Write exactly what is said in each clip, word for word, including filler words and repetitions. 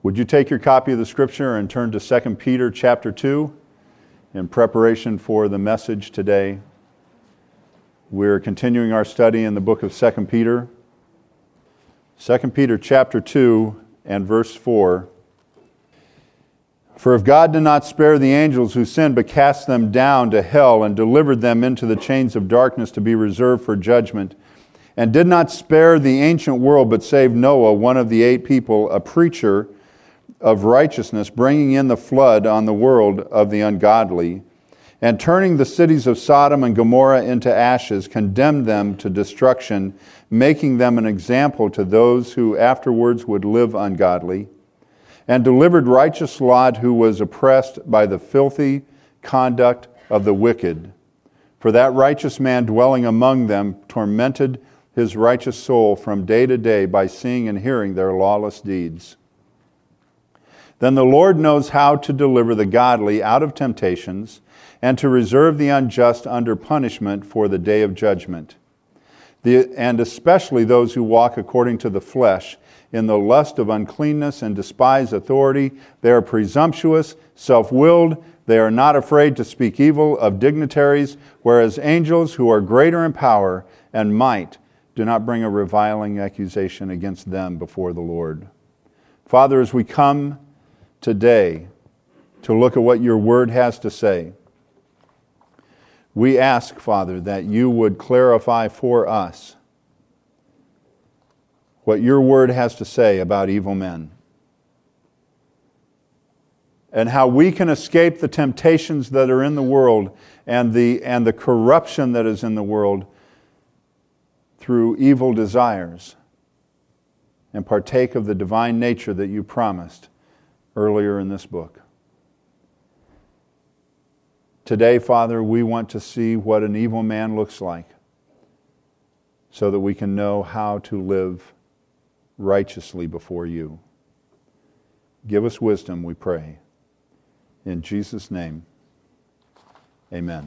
Would you take your copy of the Scripture and turn to Second Peter chapter two in preparation for the message today? We're continuing our study in the book of Second Peter. Second Peter chapter two and verse four. For if God did not spare the angels who sinned, but cast them down to hell and delivered them into the chains of darkness to be reserved for judgment, and did not spare the ancient world, but saved Noah, one of the eight people, a preacher of righteousness, bringing in the flood on the world of the ungodly, and turning the cities of Sodom and Gomorrah into ashes, condemned them to destruction, making them an example to those who afterwards would live ungodly, and delivered righteous Lot, who was oppressed by the filthy conduct of the wicked. For that righteous man dwelling among them tormented his righteous soul from day to day by seeing and hearing their lawless deeds. Then the Lord knows how to deliver the godly out of temptations and to reserve the unjust under punishment for the day of judgment. The, and especially those who walk according to the flesh, in the lust of uncleanness and despise authority. They are presumptuous, self-willed. They are not afraid to speak evil of dignitaries, whereas angels who are greater in power and might do not bring a reviling accusation against them before the Lord. Father, as we come today to look at what your word has to say, we ask, Father, that you would clarify for us what your word has to say about evil men and how we can escape the temptations that are in the world and the, and the corruption that is in the world through evil desires and partake of the divine nature that you promised earlier in this book. Today, Father, we want to see what an evil man looks like so that we can know how to live righteously before you. Give us wisdom, we pray. In Jesus' name, amen.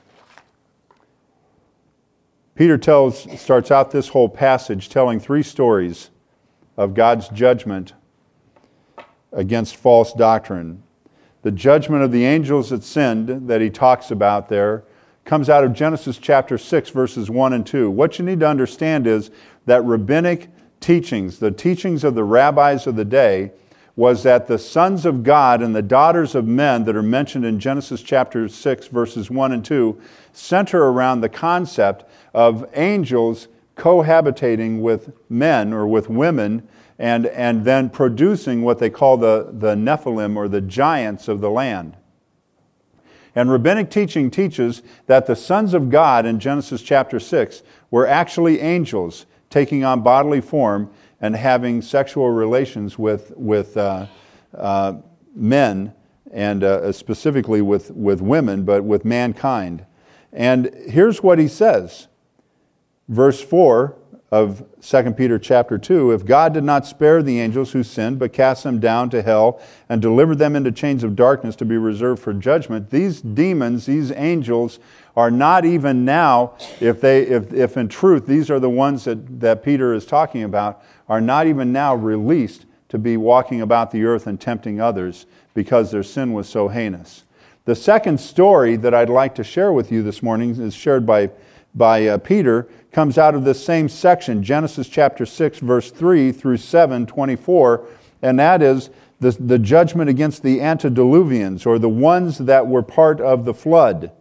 Peter tells, starts out this whole passage telling three stories of God's judgment against false doctrine. The judgment of the angels that sinned that he talks about there comes out of Genesis chapter six, verses one and two. What you need to understand is that rabbinic teachings, the teachings of the rabbis of the day, was that the sons of God and the daughters of men that are mentioned in Genesis chapter six, verses one and two, center around the concept of angels cohabitating with men or with women and, and then producing what they call the, the Nephilim, or the giants of the land. And rabbinic teaching teaches that the sons of God in Genesis chapter six were actually angels taking on bodily form and having sexual relations with, with uh, uh, men, and uh, specifically with, with women, but with mankind. And here's what he says. Verse four of Second Peter chapter two, if God did not spare the angels who sinned, but cast them down to hell and delivered them into chains of darkness to be reserved for judgment, these demons, these angels, are not even now, if they, if, if in truth these are the ones that, that Peter is talking about, are not even now released to be walking about the earth and tempting others because their sin was so heinous. The second story that I'd like to share with you this morning is shared by, by uh, Peter, comes out of this same section, Genesis chapter six, verse three through seven, twenty-four, and that is the, the judgment against the antediluvians, or the ones that were part of the flood.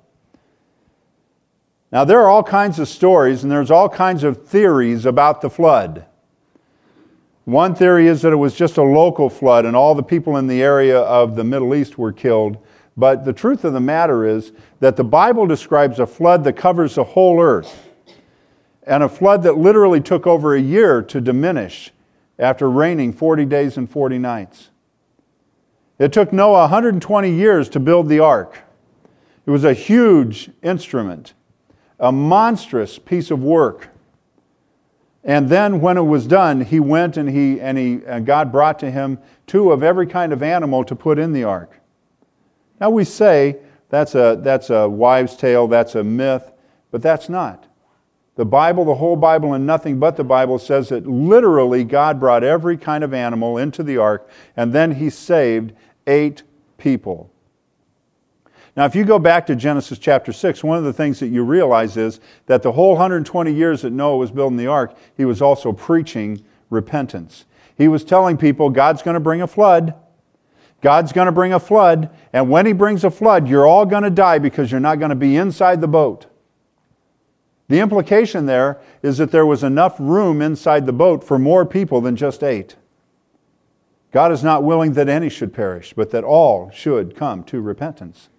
Now, there are all kinds of stories, and there's all kinds of theories about the flood. One theory is that it was just a local flood, and all the people in the area of the Middle East were killed. But the truth of the matter is that the Bible describes a flood that covers the whole earth, and a flood that literally took over a year to diminish after raining forty days and forty nights. It took Noah one hundred twenty years to build the ark. It was a huge instrument, a monstrous piece of work. And then when it was done, he went and he and he and God brought to him two of every kind of animal to put in the ark. Now we say that's a that's a wives' tale, that's a myth, but that's not. The Bible, the whole Bible, and nothing but the Bible says that literally God brought every kind of animal into the ark, and then He saved eight people. Now, if you go back to Genesis chapter six, one of the things that you realize is that the whole one hundred twenty years that Noah was building the ark, he was also preaching repentance. He was telling people, God's going to bring a flood. God's going to bring a flood, and when He brings a flood, you're all going to die because you're not going to be inside the boat. The implication there is that there was enough room inside the boat for more people than just eight. God is not willing that any should perish, but that all should come to repentance.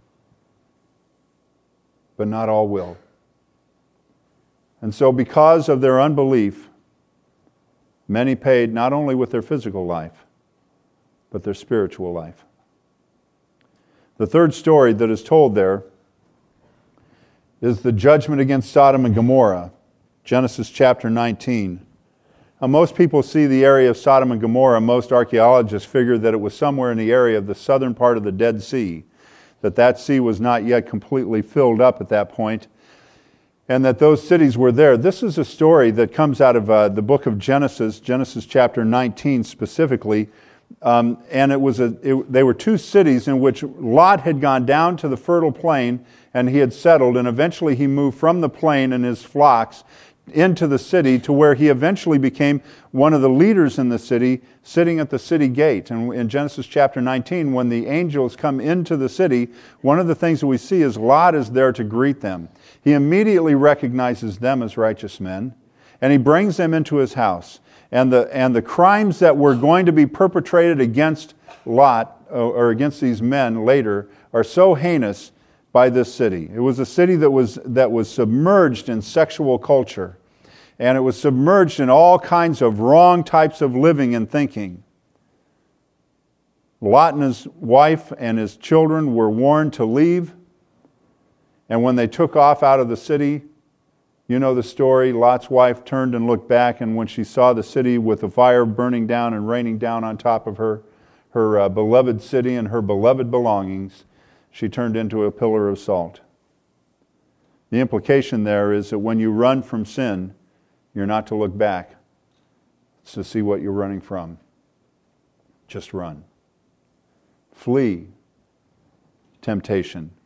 But not all will. And so because of their unbelief, many paid not only with their physical life, but their spiritual life. The third story that is told there is the judgment against Sodom and Gomorrah, Genesis chapter nineteen. Now, most people see the area of Sodom and Gomorrah, most archaeologists figure that it was somewhere in the area of the southern part of the Dead Sea, that that sea was not yet completely filled up at that point, and that those cities were there. This is a story that comes out of uh, the book of Genesis, Genesis chapter nineteen specifically, um, and it was a. It, they were two cities in which Lot had gone down to the fertile plain, and he had settled, and eventually he moved from the plain and his flocks into the city to where he eventually became one of the leaders in the city, sitting at the city gate. And in Genesis chapter nineteen, when the angels come into the city, one of the things that we see is Lot is there to greet them. He immediately recognizes them as righteous men, and he brings them into his house. And the, and the crimes that were going to be perpetrated against Lot, or against these men later, are so heinous by this city. It was a city that was, that was submerged in sexual culture. And it was submerged in all kinds of wrong types of living and thinking. Lot and his wife and his children were warned to leave. And when they took off out of the city, you know the story, Lot's wife turned and looked back, and when she saw the city with the fire burning down and raining down on top of her, her uh, beloved city and her beloved belongings, she turned into a pillar of salt. The implication there is that when you run from sin, you're not to look back. It's to see what you're running from. Just run. Flee temptation.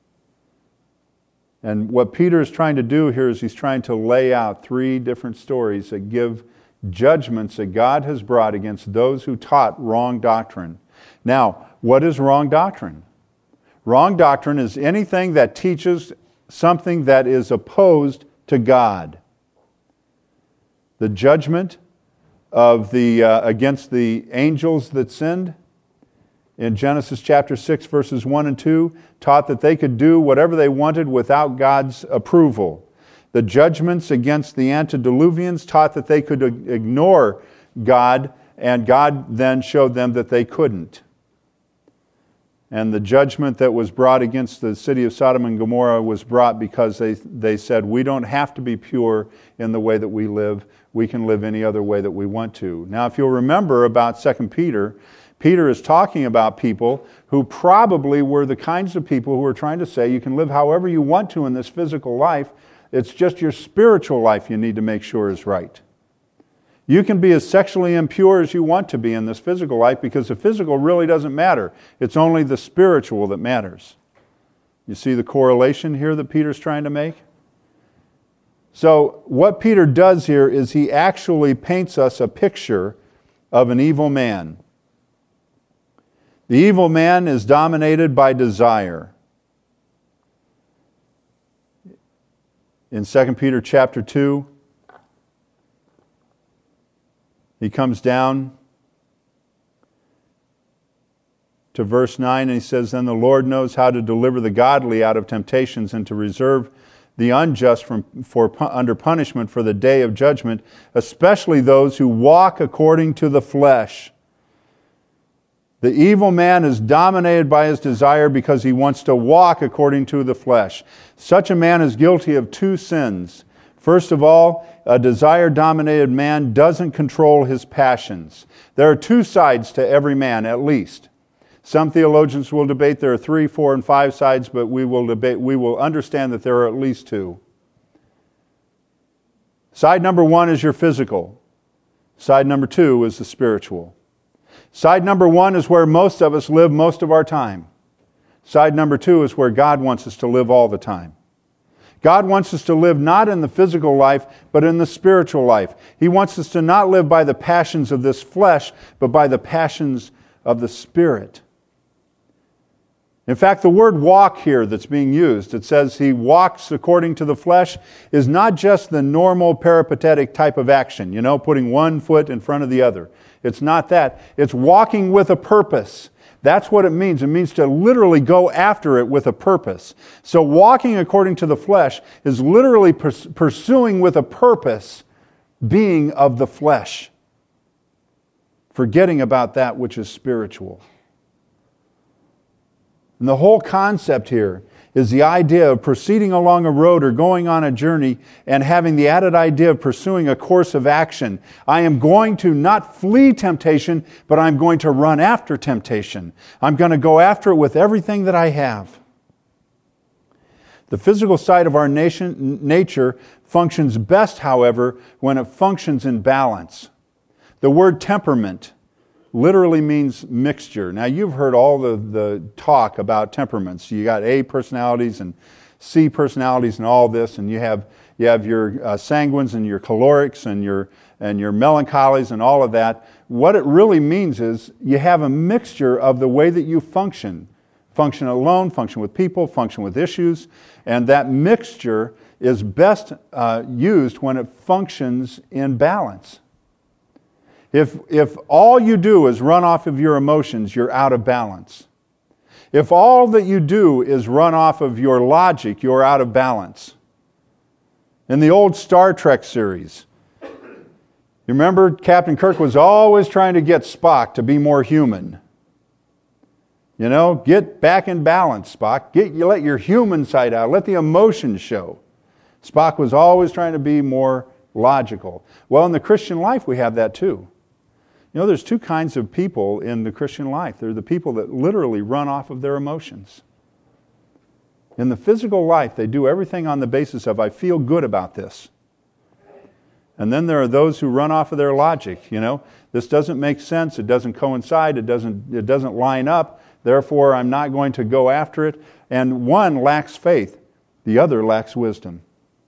And what Peter is trying to do here is he's trying to lay out three different stories that give judgments that God has brought against those who taught wrong doctrine. Now, what is wrong doctrine? Wrong doctrine is anything that teaches something that is opposed to God. The judgment of the uh, against the angels that sinned in Genesis chapter six, verses one and two, taught that they could do whatever they wanted without God's approval. The judgments against the antediluvians taught that they could ignore God, and God then showed them that they couldn't. And the judgment that was brought against the city of Sodom and Gomorrah was brought because they, they said, we don't have to be pure in the way that we live. We can live any other way that we want to. Now, if you'll remember about Second Peter, Peter is talking about people who probably were the kinds of people who were trying to say you can live however you want to in this physical life. It's just your spiritual life you need to make sure is right. You can be as sexually impure as you want to be in this physical life because the physical really doesn't matter. It's only the spiritual that matters. You see the correlation here that Peter's trying to make? So what Peter does here is he actually paints us a picture of an evil man. The evil man is dominated by desire. In Second Peter chapter two, he comes down to verse nine and he says, then the Lord knows how to deliver the godly out of temptations and to reserve the unjust from, for, under punishment for the day of judgment, especially those who walk according to the flesh. The evil man is dominated by his desire because he wants to walk according to the flesh. Such a man is guilty of two sins. First of all, a desire-dominated man doesn't control his passions. There are two sides to every man, at least. Some theologians will debate there are three, four, and five sides, but we will debate. We will understand that there are at least two. Side number one is your physical. Side number two is the spiritual. Side number one is where most of us live most of our time. Side number two is where God wants us to live all the time. God wants us to live not in the physical life, but in the spiritual life. He wants us to not live by the passions of this flesh, but by the passions of the Spirit. In fact, the word walk here that's being used, it says he walks according to the flesh, is not just the normal peripatetic type of action, you know, putting one foot in front of the other. It's not that. It's walking with a purpose. That's what it means. It means to literally go after it with a purpose. So walking according to the flesh is literally pers- pursuing with a purpose being of the flesh, forgetting about that which is spiritual. And the whole concept here is the idea of proceeding along a road or going on a journey and having the added idea of pursuing a course of action. I am going to not flee temptation, but I'm going to run after temptation. I'm going to go after it with everything that I have. The physical side of our nation, nature functions best, however, when it functions in balance. The word temperament literally means mixture. Now, you've heard all the, the talk about temperaments. You got A personalities and C personalities and all this, and you have you have your uh, sanguines and your cholerics and your and your melancholies and all of that. What it really means is you have a mixture of the way that you function. Function alone, function with people, function with issues, and that mixture is best uh, used when it functions in balance. If, if all you do is run off of your emotions, you're out of balance. If all that you do is run off of your logic, you're out of balance. In the old Star Trek series, you remember Captain Kirk was always trying to get Spock to be more human. You know, get back in balance, Spock. Get, you let your human side out. Let the emotions show. Spock was always trying to be more logical. Well, in the Christian life, we have that too. You know, there's two kinds of people in the Christian life. They're the people that literally run off of their emotions. In the physical life, they do everything on the basis of, I feel good about this. And then there are those who run off of their logic. You know, this doesn't make sense. It doesn't coincide. It doesn't, it doesn't line up. Therefore, I'm not going to go after it. And one lacks faith. The other lacks wisdom.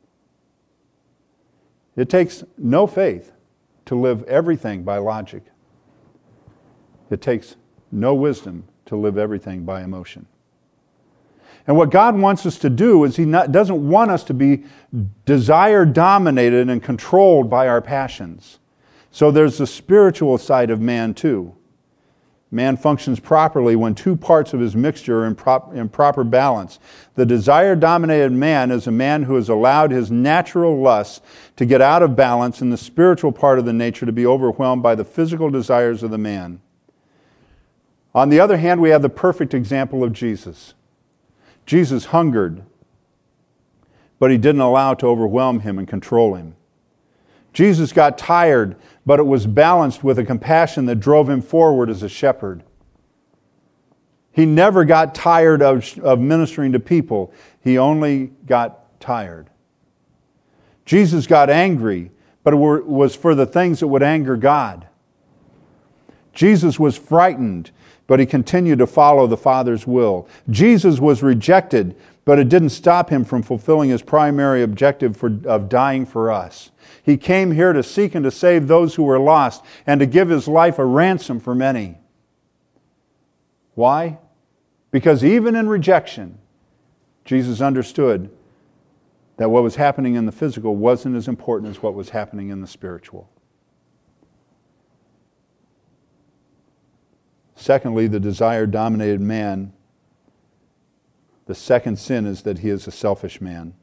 It takes no faith to live everything by logic. It takes no wisdom to live everything by emotion. And what God wants us to do is He not, doesn't want us to be desire-dominated and controlled by our passions. So there's the spiritual side of man too. Man functions properly when two parts of his mixture are in, prop, in proper balance. The desire-dominated man is a man who has allowed his natural lusts to get out of balance and the spiritual part of the nature to be overwhelmed by the physical desires of the man. On the other hand, we have the perfect example of Jesus. Jesus hungered, but He didn't allow it to overwhelm Him and control Him. Jesus got tired, but it was balanced with a compassion that drove Him forward as a shepherd. He never got tired of, of ministering to people. He only got tired. Jesus got angry, but it were, was for the things that would anger God. Jesus was frightened, but He continued to follow the Father's will. Jesus was rejected, but it didn't stop Him from fulfilling His primary objective for, of dying for us. He came here to seek and to save those who were lost and to give His life a ransom for many. Why? Because even in rejection, Jesus understood that what was happening in the physical wasn't as important as what was happening in the spiritual. Secondly, the desire-dominated man, the second sin is that he is a selfish man.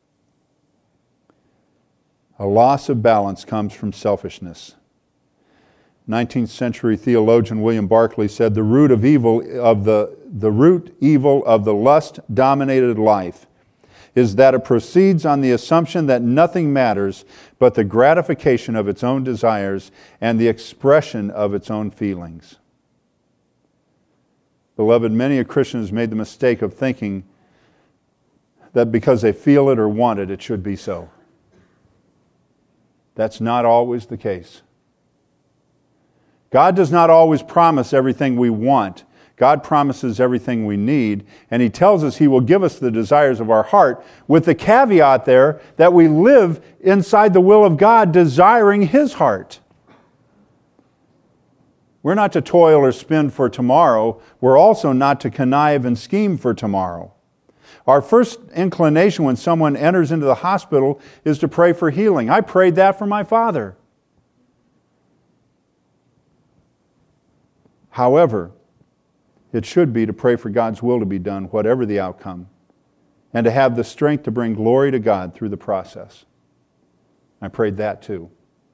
A loss of balance comes from selfishness. nineteenth century theologian William Barclay said, the root of evil of the, the root evil of the lust-dominated life is that it proceeds on the assumption that nothing matters but the gratification of its own desires and the expression of its own feelings. Beloved, many a Christian has made the mistake of thinking that because they feel it or want it, it should be so. That's not always the case. God does not always promise everything we want. God promises everything we need, and He tells us He will give us the desires of our heart, with the caveat there that we live inside the will of God, desiring His heart. We're not to toil or spin for tomorrow. We're also not to connive and scheme for tomorrow. Our first inclination when someone enters into the hospital is to pray for healing. I prayed that for my father. However, it should be to pray for God's will to be done, whatever the outcome, and to have the strength to bring glory to God through the process. I prayed that too.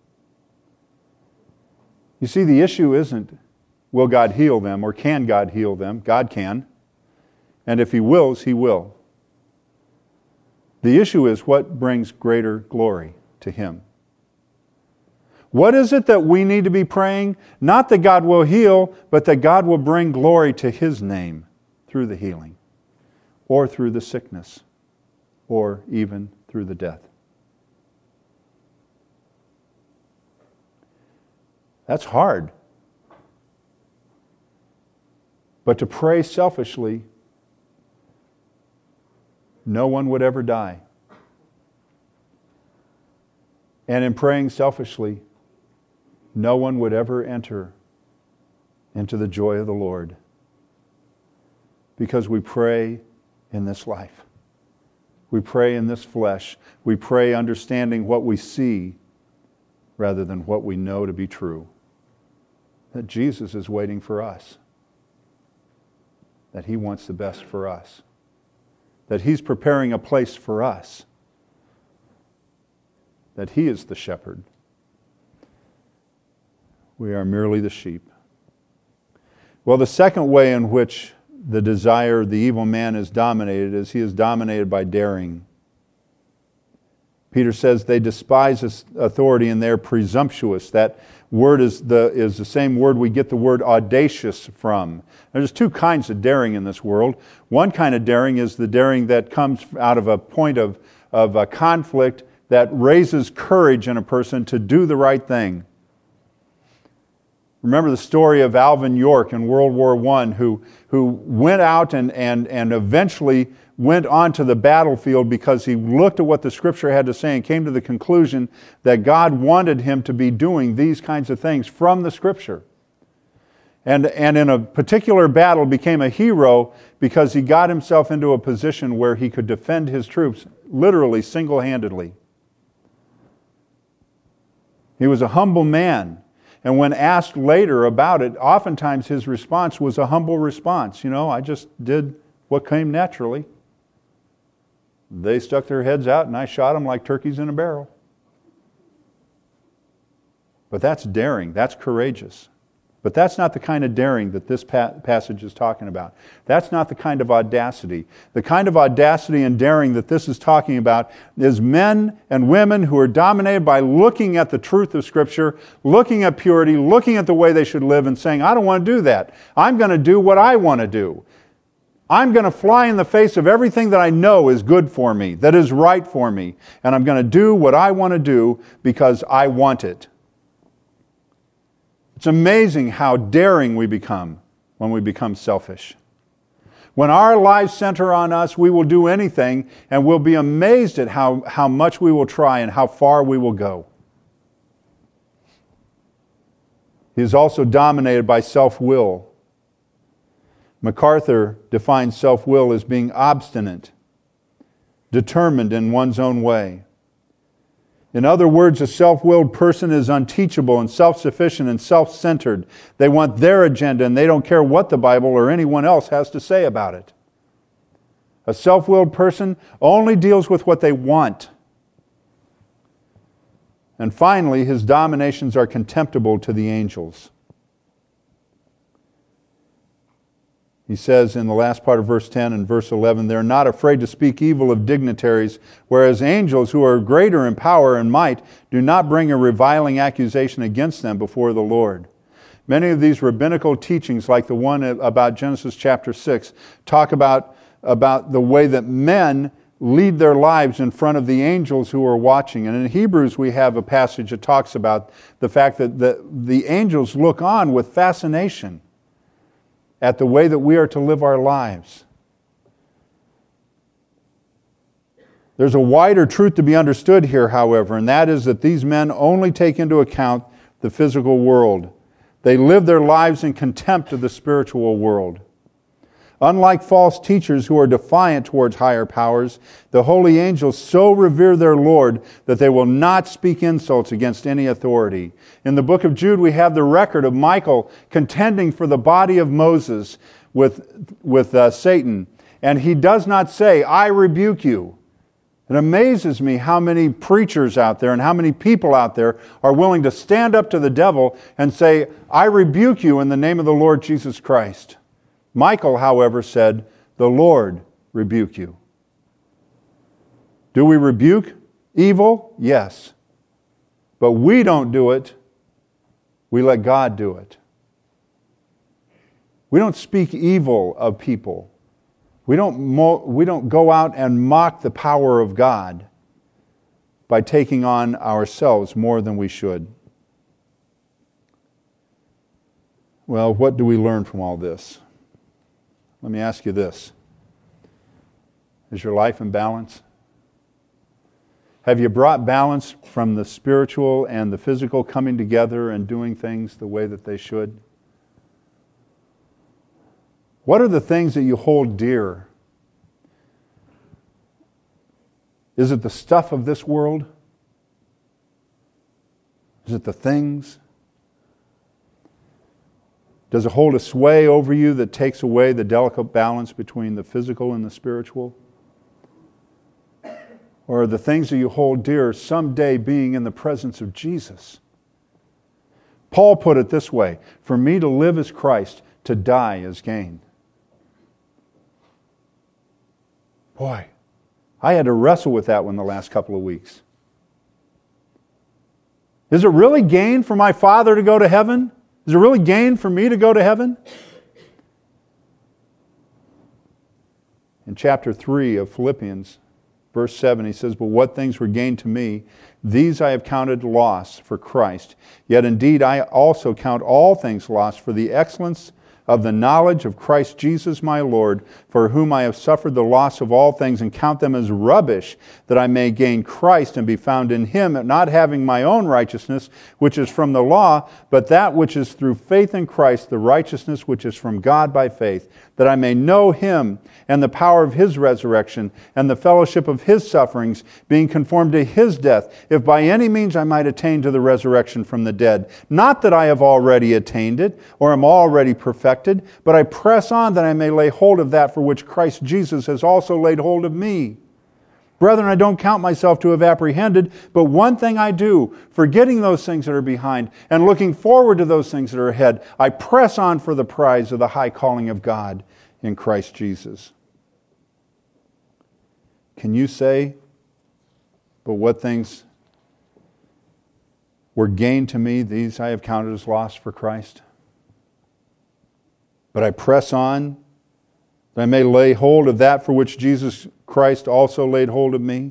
You see, the issue isn't, will God heal them or can God heal them? God can. And if He wills, He will. The issue is what brings greater glory to Him. What is it that we need to be praying? Not that God will heal, but that God will bring glory to His name through the healing, or through the sickness, or even through the death. That's hard. But to pray selfishly, no one would ever die. And in praying selfishly, no one would ever enter into the joy of the Lord. Because we pray in this life. We pray in this flesh. We pray understanding what we see rather than what we know to be true. That Jesus is waiting for us. That He wants the best for us. That He's preparing a place for us. That He is the shepherd. We are merely the sheep. Well, the second way in which the desire of the evil man is dominated is he is dominated by daring. Peter says they despise authority and they're presumptuous. That word is the, is the same word we get the word audacious from. There's two kinds of daring in this world. One kind of daring is the daring that comes out of a point of, of a conflict that raises courage in a person to do the right thing. Remember the story of Alvin York in World War One, who, who went out and, and, and eventually went onto the battlefield because he looked at what the Scripture had to say and came to the conclusion that God wanted him to be doing these kinds of things from the Scripture. And, and in a particular battle became a hero because he got himself into a position where he could defend his troops literally single-handedly. He was a humble man. And when asked later about it, oftentimes his response was a humble response. You know, I just did what came naturally. They stuck their heads out and I shot them like turkeys in a barrel. But that's daring. That's courageous. But that's not the kind of daring that this pa- passage is talking about. That's not the kind of audacity. The kind of audacity and daring that this is talking about is men and women who are dominated by looking at the truth of Scripture, looking at purity, looking at the way they should live and saying, I don't want to do that. I'm going to do what I want to do. I'm going to fly in the face of everything that I know is good for me, that is right for me, and I'm going to do what I want to do because I want it. It's amazing how daring we become when we become selfish. When our lives center on us, we will do anything, and we'll be amazed at how, how much we will try and how far we will go. He is also dominated by self-will. MacArthur defines self-will as being obstinate, determined in one's own way. In other words, a self-willed person is unteachable and self-sufficient and self-centered. They want their agenda and they don't care what the Bible or anyone else has to say about it. A self-willed person only deals with what they want. And finally, his dominations are contemptible to the angels. He says in the last part of verse ten and verse eleven, they're not afraid to speak evil of dignitaries, whereas angels who are greater in power and might do not bring a reviling accusation against them before the Lord. Many of these rabbinical teachings, like the one about Genesis chapter six, talk about, about the way that men lead their lives in front of the angels who are watching. And in Hebrews we have a passage that talks about the fact that the, the angels look on with fascination at the way that we are to live our lives. There's a wider truth to be understood here, however, and that is that these men only take into account the physical world. They live their lives in contempt of the spiritual world. Unlike false teachers who are defiant towards higher powers, the holy angels so revere their Lord that they will not speak insults against any authority. In the book of Jude, we have the record of Michael contending for the body of Moses with, with uh, Satan. And he does not say, "I rebuke you." It amazes me how many preachers out there and how many people out there are willing to stand up to the devil and say, "I rebuke you in the name of the Lord Jesus Christ." Michael, however, said, "The Lord rebuke you." Do we rebuke evil? Yes. But we don't do it. We let God do it. We don't speak evil of people. We don't, mo- we don't go out and mock the power of God by taking on ourselves more than we should. Well, what do we learn from all this? Let me ask you this. Is your life in balance? Have you brought balance from the spiritual and the physical coming together and doing things the way that they should? What are the things that you hold dear? Is it the stuff of this world? Is it the things? Does it hold a sway over you that takes away the delicate balance between the physical and the spiritual? Or are the things that you hold dear someday being in the presence of Jesus? Paul put it this way, "For me to live is Christ, to die is gain." Boy, I had to wrestle with that one the last couple of weeks. Is it really gain for my Father to go to heaven? Is it really gain for me to go to heaven? In chapter three of Philippians, verse seven, he says, "But what things were gained to me, these I have counted loss for Christ. Yet indeed I also count all things lost for the excellence of the knowledge of Christ Jesus my Lord, for whom I have suffered the loss of all things, and count them as rubbish, that I may gain Christ and be found in Him, not having my own righteousness, which is from the law, but that which is through faith in Christ, the righteousness which is from God by faith, that I may know Him and the power of His resurrection and the fellowship of His sufferings, being conformed to His death, if by any means I might attain to the resurrection from the dead. Not that I have already attained it, or am already perfected, but I press on that I may lay hold of that for which Christ Jesus has also laid hold of me. Brethren, I don't count myself to have apprehended, but one thing I do, forgetting those things that are behind and looking forward to those things that are ahead, I press on for the prize of the high calling of God in Christ Jesus." Can you say, "But what things were gained to me, these I have counted as loss for Christ"? But I press on, that I may lay hold of that for which Jesus Christ also laid hold of me.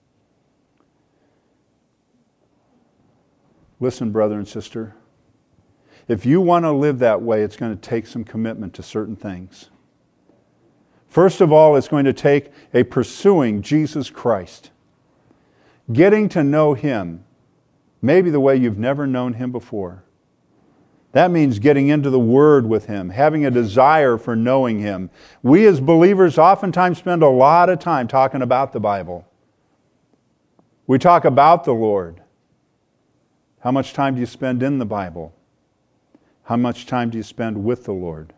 Listen, brother and sister, if you want to live that way, it's going to take some commitment to certain things. First of all, it's going to take a pursuing Jesus Christ. Getting to know Him, maybe the way you've never known Him before. That means getting into the Word with Him, having a desire for knowing Him. We as believers oftentimes spend a lot of time talking about the Bible. We talk about the Lord. How much time do you spend in the Bible? How much time do you spend with the Lord?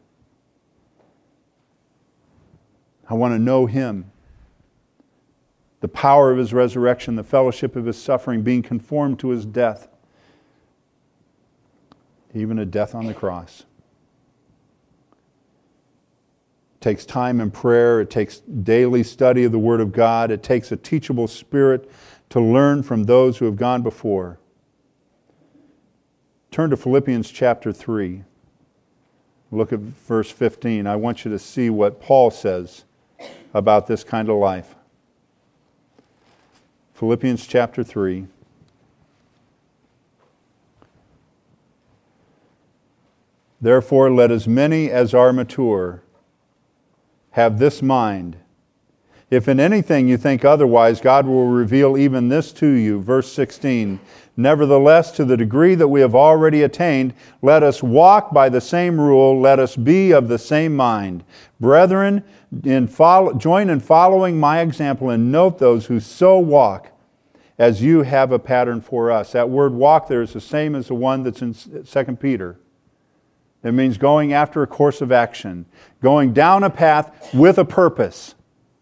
I want to know Him. The power of His resurrection, the fellowship of His suffering, being conformed to His death. Even a death on the cross. It takes time in prayer. It takes daily study of the Word of God. It takes a teachable spirit to learn from those who have gone before. Turn to Philippians chapter three. Look at verse fifteen. I want you to see what Paul says about this kind of life. Philippians chapter three. Therefore, let as many as are mature have this mind. If in anything you think otherwise, God will reveal even this to you. Verse sixteen, nevertheless, to the degree that we have already attained, let us walk by the same rule, let us be of the same mind. Brethren, in follow, join in following my example and note those who so walk as you have a pattern for us. That word walk there is the same as the one that's in Second Peter. It means going after a course of action, going down a path with a purpose.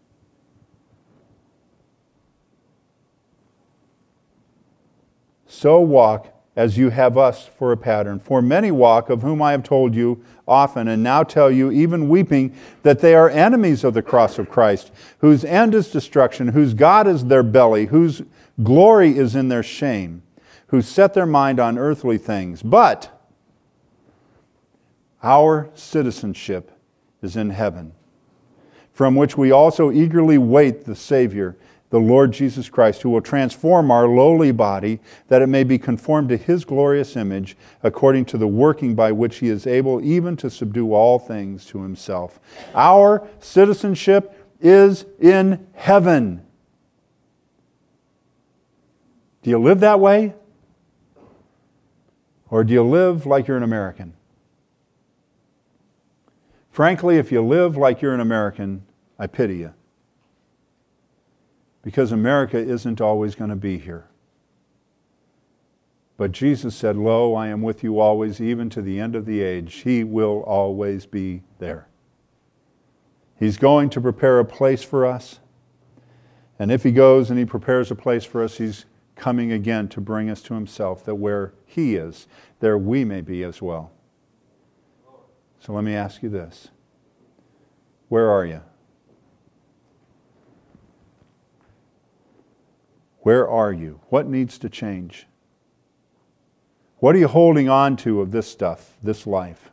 So walk as you have us for a pattern. For many walk, of whom I have told you often, and now tell you, even weeping, that they are enemies of the cross of Christ, whose end is destruction, whose God is their belly, whose glory is in their shame, who set their mind on earthly things. But our citizenship is in heaven, from which we also eagerly wait the Savior, the Lord Jesus Christ, who will transform our lowly body, that it may be conformed to His glorious image, according to the working by which He is able even to subdue all things to Himself. Our citizenship is in heaven. Do you live that way? Or do you live like you're an American? Frankly, if you live like you're an American, I pity you. Because America isn't always going to be here. But Jesus said, lo, I am with you always, even to the end of the age. He will always be there. He's going to prepare a place for us. And if He goes and He prepares a place for us, He's coming again to bring us to Himself, that where He is, there we may be as well. So let me ask you this. Where are you? Where are you? What needs to change? What are you holding on to of this stuff, this life?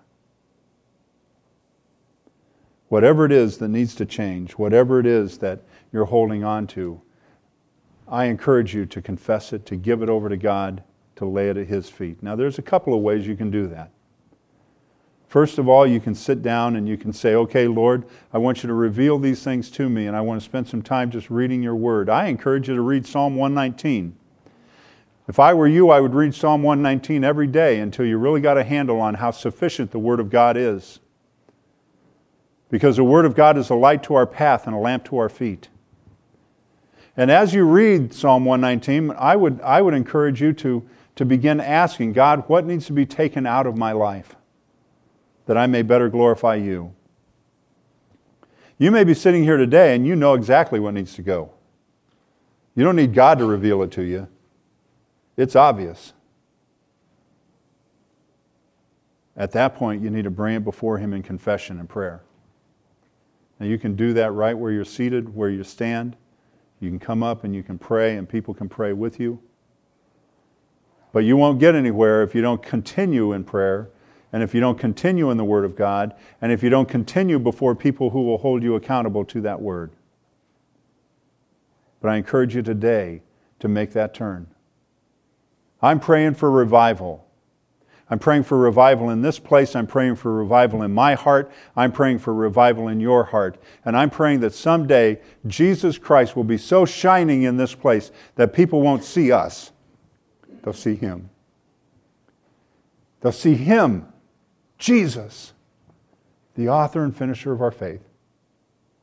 Whatever it is that needs to change, whatever it is that you're holding on to, I encourage you to confess it, to give it over to God, to lay it at His feet. Now, there's a couple of ways you can do that. First of all, you can sit down and you can say, okay, Lord, I want you to reveal these things to me, and I want to spend some time just reading your word. I encourage you to read Psalm one nineteen. If I were you, I would read Psalm one nineteen every day until you really got a handle on how sufficient the Word of God is. Because the Word of God is a light to our path and a lamp to our feet. And as you read Psalm one nineteen, I would, I would encourage you to, to begin asking, God, what needs to be taken out of my life that I may better glorify you? You may be sitting here today and you know exactly what needs to go. You don't need God to reveal it to you. It's obvious. At that point, you need to bring it before Him in confession and prayer. Now, you can do that right where you're seated, where you stand. You can come up and you can pray, and people can pray with you. But you won't get anywhere if you don't continue in prayer, and if you don't continue in the Word of God, and if you don't continue before people who will hold you accountable to that Word. But I encourage you today to make that turn. I'm praying for revival. I'm praying for revival in this place. I'm praying for revival in my heart. I'm praying for revival in your heart. And I'm praying that someday Jesus Christ will be so shining in this place that people won't see us. They'll see Him. They'll see Him, Jesus, the author and finisher of our faith.